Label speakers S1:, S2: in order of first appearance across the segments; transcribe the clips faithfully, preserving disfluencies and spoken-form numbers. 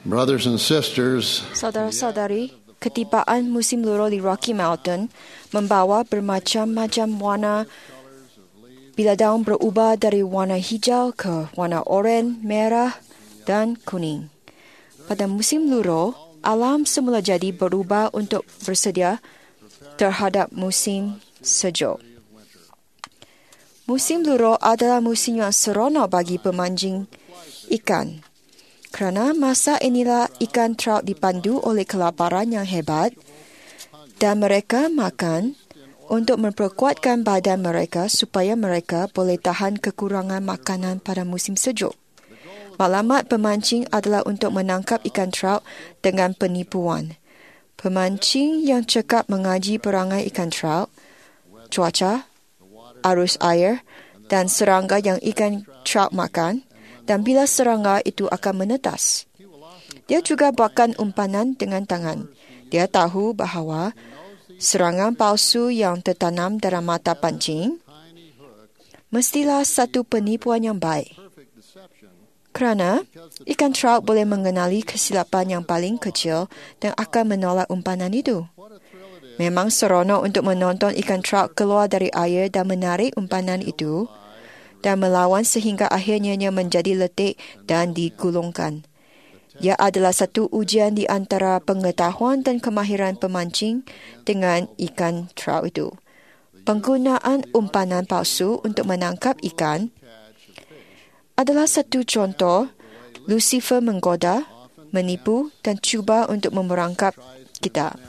S1: Brothers and sisters,
S2: Saudara-saudari, ketibaan musim luruh di Rocky Mountain membawa bermacam-macam warna bila daun berubah dari warna hijau ke warna oranye, merah dan kuning. Pada musim luruh, alam semula jadi berubah untuk bersedia terhadap musim sejuk. Musim luruh adalah musim yang seronok bagi pemancing ikan. Kerana masa inilah ikan trout dipandu oleh kelaparan yang hebat dan mereka makan untuk memperkuatkan badan mereka supaya mereka boleh tahan kekurangan makanan pada musim sejuk. Maklumat pemancing adalah untuk menangkap ikan trout dengan penipuan. Pemancing yang cekap mengaji perangai ikan trout, cuaca, arus air dan serangga yang ikan trout makan, dan bila serangga itu akan menetas. Dia juga buatkan umpanan dengan tangan. Dia tahu bahawa serangan palsu yang tertanam dalam mata pancing mestilah satu penipuan yang baik. Kerana ikan trout boleh mengenali kesilapan yang paling kecil dan akan menolak umpanan itu. Memang seronok untuk menonton ikan trout keluar dari air dan menarik umpanan itu dan melawan sehingga akhirnya ia menjadi letih dan digulungkan. Ia adalah satu ujian di antara pengetahuan dan kemahiran pemancing dengan ikan trout itu. Penggunaan umpanan palsu untuk menangkap ikan adalah satu contoh Lucifer menggoda, menipu dan cuba untuk memerangkap kita.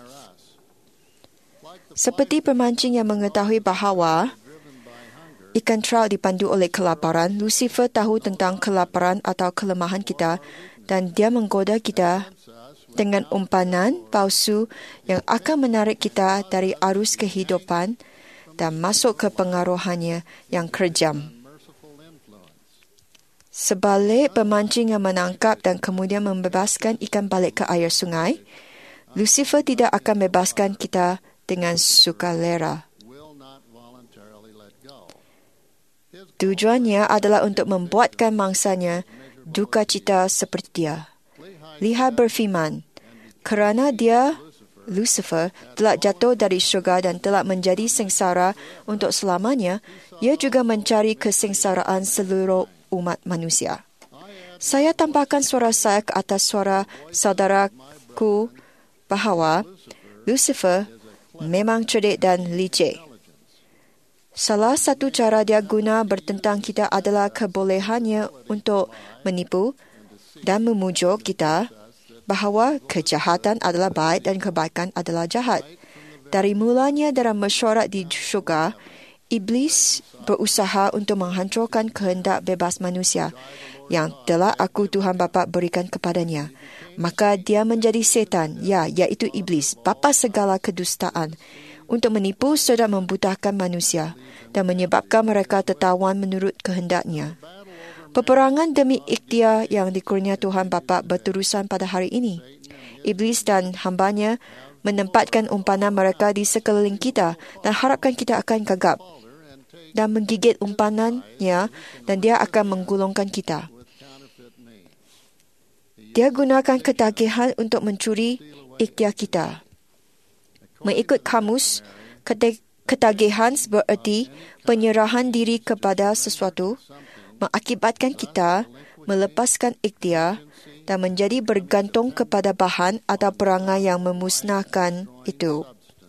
S2: Seperti pemancing yang mengetahui bahawa ikan trout dipandu oleh kelaparan, Lucifer tahu tentang kelaparan atau kelemahan kita dan dia menggoda kita dengan umpanan palsu yang akan menarik kita dari arus kehidupan dan masuk ke pengaruhannya yang kejam. Sebalik pemancing yang menangkap dan kemudian membebaskan ikan balik ke air sungai, Lucifer tidak akan bebaskan kita dengan sukarela. Tujuannya adalah untuk membuatkan mangsanya duka cita seperti dia. Lihat berfirman, kerana dia, Lucifer, telah jatuh dari syurga dan telah menjadi sengsara untuk selamanya, ia juga mencari kesengsaraan seluruh umat manusia. Saya tambahkan suara saya ke atas suara saudaraku bahawa Lucifer memang cerdik dan licik. Salah satu cara dia guna bertentang kita adalah kebolehannya untuk menipu dan memujuk kita bahawa kejahatan adalah baik dan kebaikan adalah jahat. Dari mulanya dalam mesyuarat di syurga, Iblis berusaha untuk menghancurkan kehendak bebas manusia yang telah aku Tuhan Bapa berikan kepadanya. Maka dia menjadi setan, ya, iaitu Iblis, bapa segala kedustaan, untuk menipu serta membutahkan manusia dan menyebabkan mereka tertawan menurut kehendaknya. Peperangan demi ikhtiar yang dikurnia Tuhan Bapa berterusan pada hari ini. Iblis dan hambanya menempatkan umpanan mereka di sekeliling kita dan harapkan kita akan gagap dan menggigit umpanannya dan dia akan menggulungkan kita. Dia gunakan ketagihan untuk mencuri ikhtiar kita. Mengikut kamus, ketagihan bererti penyerahan diri kepada sesuatu, mengakibatkan kita melepaskan ikhtiar dan menjadi bergantung kepada bahan atau perangai yang memusnahkan itu.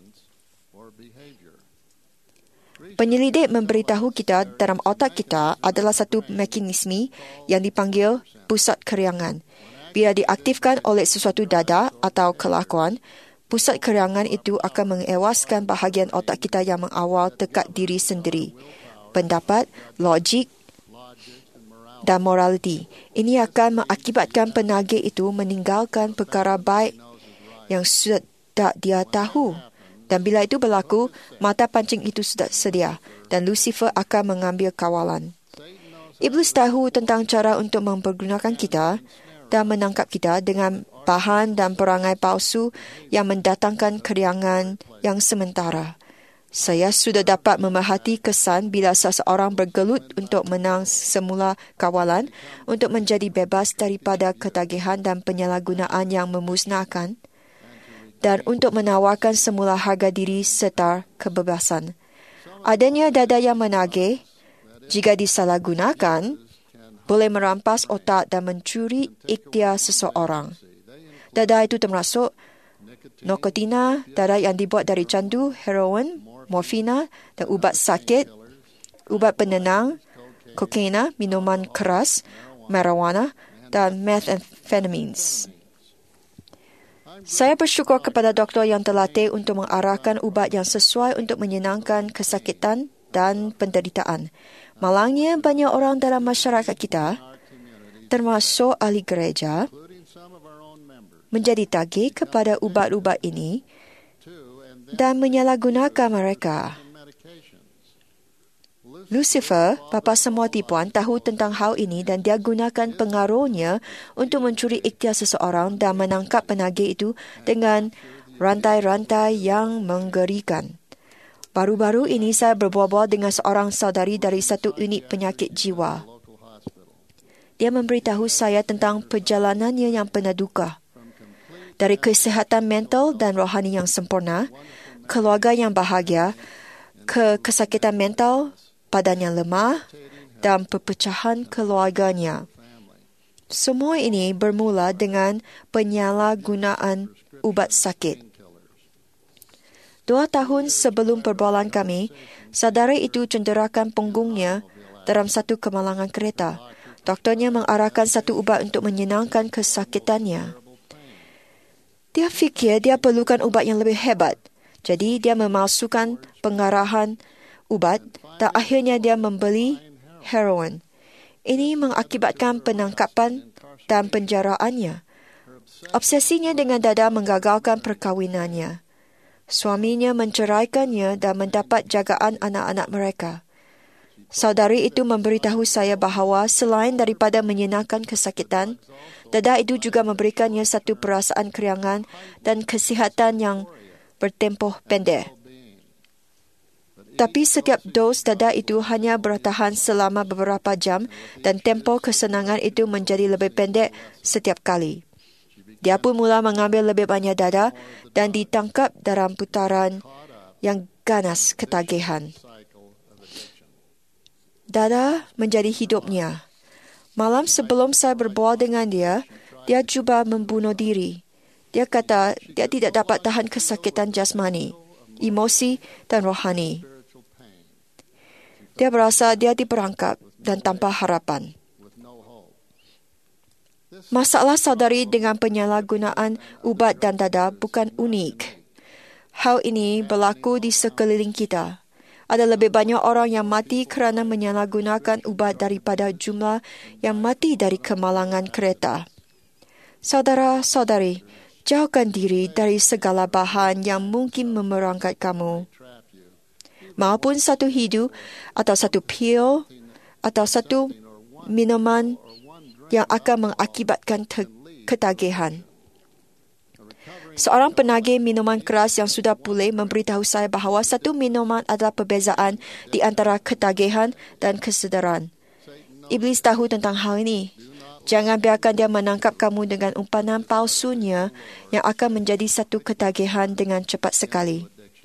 S2: Penyelidik memberitahu kita dalam otak kita adalah satu mekanisme yang dipanggil pusat keriangan. Bila diaktifkan oleh sesuatu dada atau kelakuan, pusat keriangan itu akan mengewaskan bahagian otak kita yang mengawal tekad diri sendiri, pendapat, logik dan moraliti. Ini akan mengakibatkan penagih itu meninggalkan perkara baik yang sudah dia tahu. Dan bila itu berlaku, mata pancing itu sudah sedia dan Lucifer akan mengambil kawalan. Iblis tahu tentang cara untuk mempergunakan kita dan menangkap kita dengan bahan dan perangai palsu yang mendatangkan keriangan yang sementara. Saya sudah dapat memerhati kesan bila seseorang bergelut untuk menang semula kawalan untuk menjadi bebas daripada ketagihan dan penyalahgunaan yang memusnahkan dan untuk menawarkan semula harga diri serta kebebasan. Adanya dada yang menagih, jika disalahgunakan, boleh merampas otak dan mencuri ikhtiar seseorang. Dada itu termasuk nikotina, dada yang dibuat dari candu, heroin, morfina dan ubat sakit, ubat penenang, kokaina, minuman keras, marijuana dan methamphetamines. Saya bersyukur kepada doktor yang terlatih untuk mengarahkan ubat yang sesuai untuk menyenangkan kesakitan dan penderitaan. Malangnya banyak orang dalam masyarakat kita, termasuk ahli gereja, menjadi tagih kepada ubat-ubat ini dan menyalahgunakan mereka. Lucifer, bapa semua tipuan, tahu tentang hal ini dan dia gunakan pengaruhnya untuk mencuri ikhtiar seseorang dan menangkap penagih itu dengan rantai-rantai yang menggerikan. Baru-baru ini saya berbual-bual dengan seorang saudari dari satu unit penyakit jiwa. Dia memberitahu saya tentang perjalanannya yang penuh duka. Dari kesihatan mental dan rohani yang sempurna, keluarga yang bahagia, ke kesakitan mental, badan yang lemah, dan perpecahan keluarganya. Semua ini bermula dengan penyalahgunaan ubat sakit. Dua tahun sebelum perbualan kami, saudara itu cederakan punggungnya dalam satu kemalangan kereta. Doktornya mengarahkan satu ubat untuk menyenangkan kesakitannya. Dia fikir dia perlukan ubat yang lebih hebat. Jadi dia memalsukan pengarahan ubat dan akhirnya dia membeli heroin. Ini mengakibatkan penangkapan dan penjaraannya. Obsesinya dengan dada menggagalkan perkahwinannya. Suaminya menceraikannya dan mendapat jagaan anak-anak mereka. Saudari itu memberitahu saya bahawa selain daripada menyenangkan kesakitan, dada itu juga memberikannya satu perasaan keriangan dan kesihatan yang bertempoh pendek. Tapi setiap dos dada itu hanya bertahan selama beberapa jam dan tempoh kesenangan itu menjadi lebih pendek setiap kali. Dia pun mula mengambil lebih banyak dada dan ditangkap dalam putaran yang ganas ketagihan. Dada menjadi hidupnya. Malam sebelum saya berbual dengan dia, dia cuba membunuh diri. Dia kata dia tidak dapat tahan kesakitan jasmani, emosi dan rohani. Dia berasa dia diperangkap dan tanpa harapan. Masalah saudari dengan penyalahgunaan ubat dan dada bukan unik. Hal ini berlaku di sekeliling kita. Ada lebih banyak orang yang mati kerana menyalahgunakan ubat daripada jumlah yang mati dari kemalangan kereta. Saudara-saudari, jauhkan diri dari segala bahan yang mungkin memerangkap kamu. Maupun satu hidu atau satu pil atau satu minuman yang akan mengakibatkan te- ketagihan. Seorang penagih minuman keras yang sudah pulih memberitahu saya bahawa satu minuman adalah perbezaan di antara ketagihan dan kesedaran. Iblis tahu tentang hal ini. Jangan biarkan dia menangkap kamu dengan umpanan palsunya yang akan menjadi satu ketagihan dengan cepat sekali.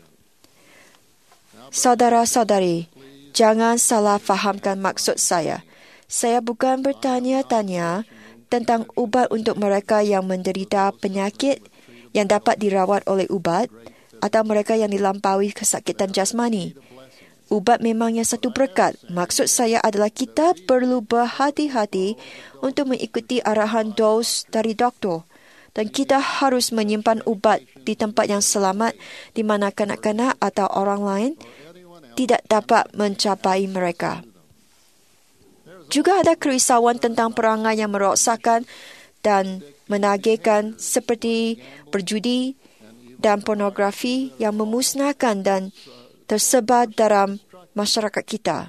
S2: Saudara-saudari, jangan salah fahamkan maksud saya. Saya bukan bertanya-tanya tentang ubat untuk mereka yang menderita penyakit yang dapat dirawat oleh ubat atau mereka yang dilampaui kesakitan jasmani. Ubat memangnya satu berkat. Maksud saya adalah kita perlu berhati-hati untuk mengikuti arahan dos dari doktor. Dan kita harus menyimpan ubat di tempat yang selamat di mana kanak-kanak atau orang lain tidak dapat mencapai mereka. Juga ada kerisauan tentang perangai yang merosakkan dan menagihkan seperti berjudi dan pornografi yang memusnahkan dan tersebar dalam masyarakat kita.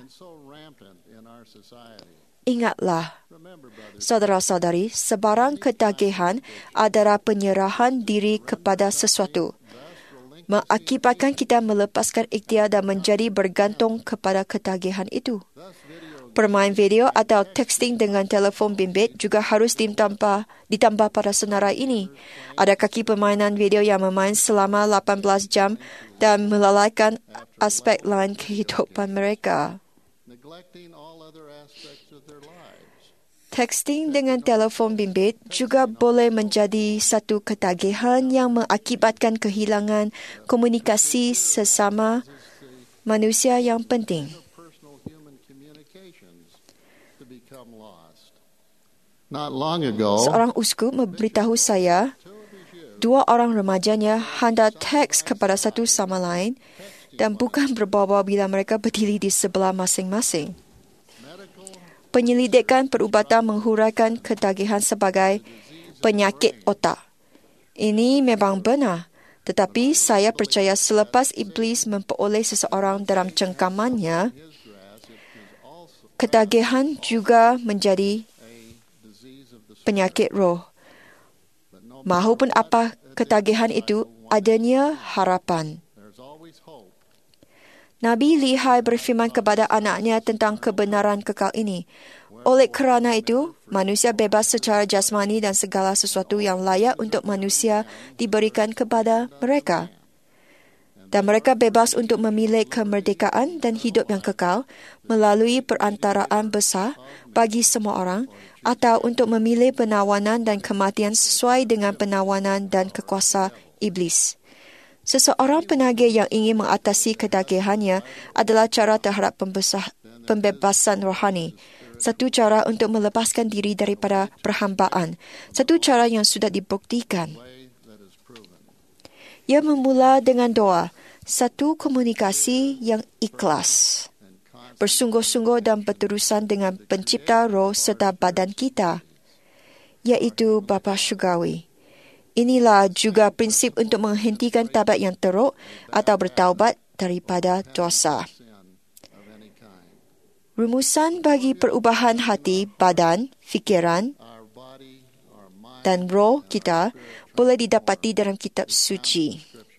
S2: Ingatlah, saudara-saudari, sebarang ketagihan adalah penyerahan diri kepada sesuatu. mengakibatkan kita melepaskan ikhtiar dan menjadi bergantung kepada ketagihan itu. Permain video atau texting dengan telefon bimbit juga harus ditambah, ditambah pada senarai ini. Ada kaki permainan video yang memain selama lapan belas jam dan melalaikan aspek lain kehidupan mereka. Texting dengan telefon bimbit juga boleh menjadi satu ketagihan yang mengakibatkan kehilangan komunikasi sesama manusia yang penting. Seorang uskup memberitahu saya, dua orang remajanya hendak teks kepada satu sama lain dan bukan berbawa bila mereka berdiri di sebelah masing-masing. Penyelidikan perubatan menghuraikan ketagihan sebagai penyakit otak. Ini memang benar, tetapi saya percaya selepas iblis memperoleh seseorang dalam cengkamannya, ketagihan juga menjadi penyakit roh. Mahupun apa ketagihan itu, adanya harapan. Nabi Lihai berfirman kepada anaknya tentang kebenaran kekal ini. Oleh kerana itu, manusia bebas secara jasmani dan segala sesuatu yang layak untuk manusia diberikan kepada mereka. Dan mereka bebas untuk memilih kemerdekaan dan hidup yang kekal melalui perantaraan besar bagi semua orang atau untuk memilih penawanan dan kematian sesuai dengan penawanan dan kekuasa iblis. Seseorang penagih yang ingin mengatasi ketagihannya adalah cara terhadap pembesar, pembebasan rohani. Satu cara untuk melepaskan diri daripada perhambaan. Satu cara yang sudah dibuktikan. Ia memula dengan doa. Satu komunikasi yang ikhlas. Bersungguh-sungguh dan berterusan dengan pencipta roh serta badan kita, iaitu Bapa Syurgawi. Inilah juga prinsip untuk menghentikan tabat yang teruk atau bertaubat daripada dosa. Rumusan bagi perubahan hati, badan, fikiran dan roh kita boleh didapati dalam kitab suci.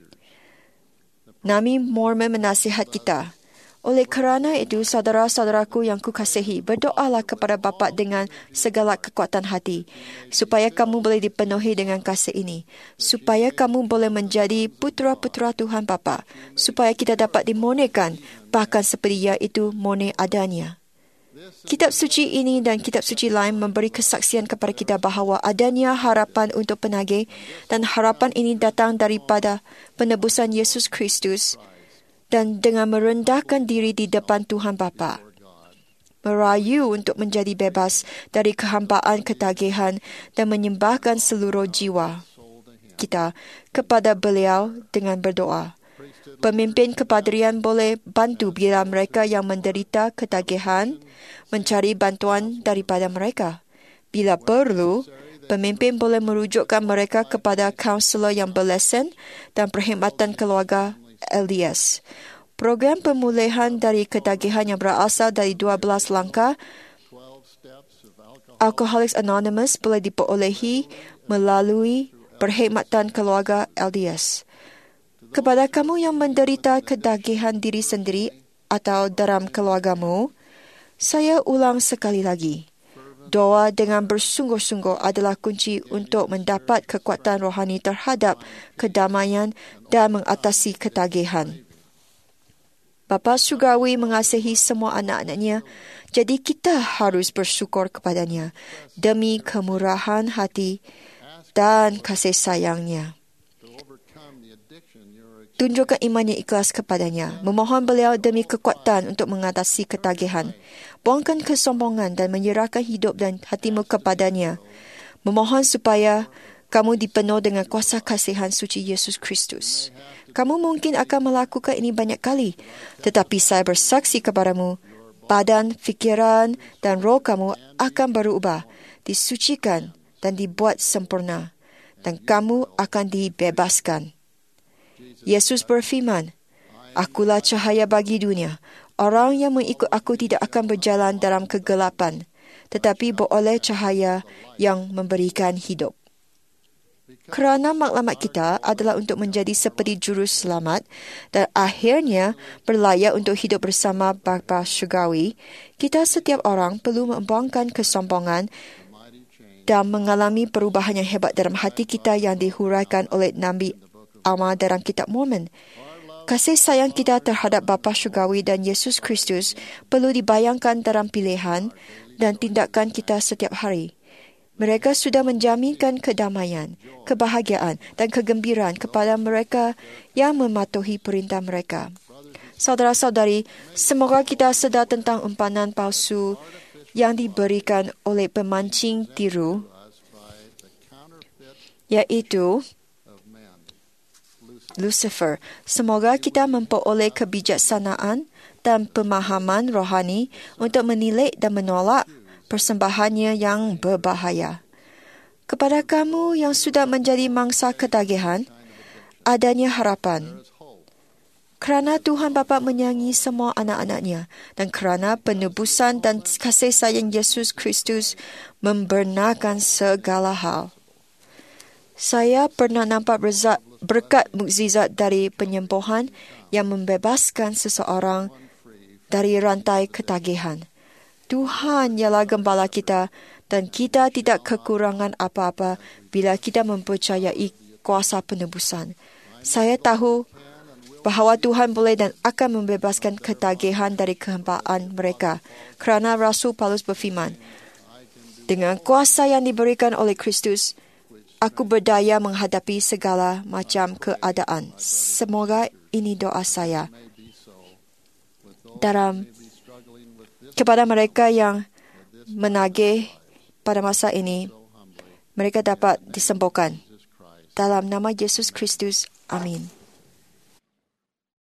S2: Nabi Mormon menasihat kita. Oleh kerana itu, saudara-saudaraku yang kukasihi, berdoalah kepada Bapa dengan segala kekuatan hati, supaya kamu boleh dipenuhi dengan kasih ini, supaya kamu boleh menjadi putera-putera Tuhan Bapa, supaya kita dapat dimurnikan, bahkan seperti ia itu murni adanya. Kitab suci ini dan kitab suci lain memberi kesaksian kepada kita bahawa adanya harapan untuk penagih, dan harapan ini datang daripada penebusan Yesus Kristus, dan dengan merendahkan diri di depan Tuhan Bapa, merayu untuk menjadi bebas dari kehambaan ketagihan dan menyembahkan seluruh jiwa kita kepada beliau dengan berdoa. Pemimpin kepadrian boleh bantu bila mereka yang menderita ketagihan mencari bantuan daripada mereka. Bila perlu, pemimpin boleh merujukkan mereka kepada kaunselor yang berlesen dan perkhidmatan keluarga L D S. Program pemulihan dari ketagihan yang berasal dari dua belas langkah Alcoholics Anonymous boleh diperolehi melalui perkhidmatan keluarga L D S. Kepada kamu yang menderita ketagihan diri sendiri atau dalam keluargamu, saya ulang sekali lagi. Doa dengan bersungguh-sungguh adalah kunci untuk mendapat kekuatan rohani terhadap kedamaian dan mengatasi ketagihan. Bapa Syurgawi mengasihi semua anak-anaknya, jadi kita harus bersyukur kepadanya demi kemurahan hati dan kasih sayangnya. Tunjukkan iman yang ikhlas kepadanya. Memohon beliau demi kekuatan untuk mengatasi ketagihan. Buangkan kesombongan dan menyerahkan hidup dan hatimu kepadanya. Memohon supaya kamu dipenuh dengan kuasa kasihan suci Yesus Kristus. Kamu mungkin akan melakukan ini banyak kali, tetapi saya bersaksi kepadamu, badan, fikiran dan roh kamu akan berubah, disucikan dan dibuat sempurna, dan kamu akan dibebaskan. Yesus berfirman, Akulah cahaya bagi dunia. Orang yang mengikut aku tidak akan berjalan dalam kegelapan, tetapi beroleh cahaya yang memberikan hidup. Kerana maklumat kita adalah untuk menjadi seperti juru selamat dan akhirnya berlayak untuk hidup bersama Bapa Syurgawi, kita setiap orang perlu membuangkan kesombongan dan mengalami perubahan yang hebat dalam hati kita yang dihuraikan oleh Nabi Amal dalam kitab Mormon. Kasih sayang kita terhadap Bapa Syurgawi dan Yesus Kristus perlu dibayangkan dalam pilihan dan tindakan kita setiap hari. Mereka sudah menjaminkan kedamaian, kebahagiaan dan kegembiraan kepada mereka yang mematuhi perintah mereka. Saudara-saudari, semoga kita sedar tentang umpanan palsu yang diberikan oleh pemancing tiru, iaitu Lucifer. Semoga kita memperoleh kebijaksanaan dan pemahaman rohani untuk menilai dan menolak persembahannya yang berbahaya. Kepada kamu yang sudah menjadi mangsa ketagihan, adanya harapan. Kerana Tuhan Bapa menyayangi semua anak-anaknya dan kerana penebusan dan kasih sayang Yesus Kristus membenarkan segala hal. Saya pernah nampak berzat, berkat mukjizat dari penyembuhan yang membebaskan seseorang dari rantai ketagihan. Tuhan ialah gembala kita dan kita tidak kekurangan apa-apa bila kita mempercayai kuasa penebusan. Saya tahu bahawa Tuhan boleh dan akan membebaskan ketagihan dari kehambaan mereka kerana Rasul Paulus berfirman, dengan kuasa yang diberikan oleh Kristus, aku berdaya menghadapi segala macam keadaan. Semoga ini doa saya. Dalam kepada mereka yang menagih pada masa ini, mereka dapat disembuhkan. Dalam nama Yesus Kristus, amin.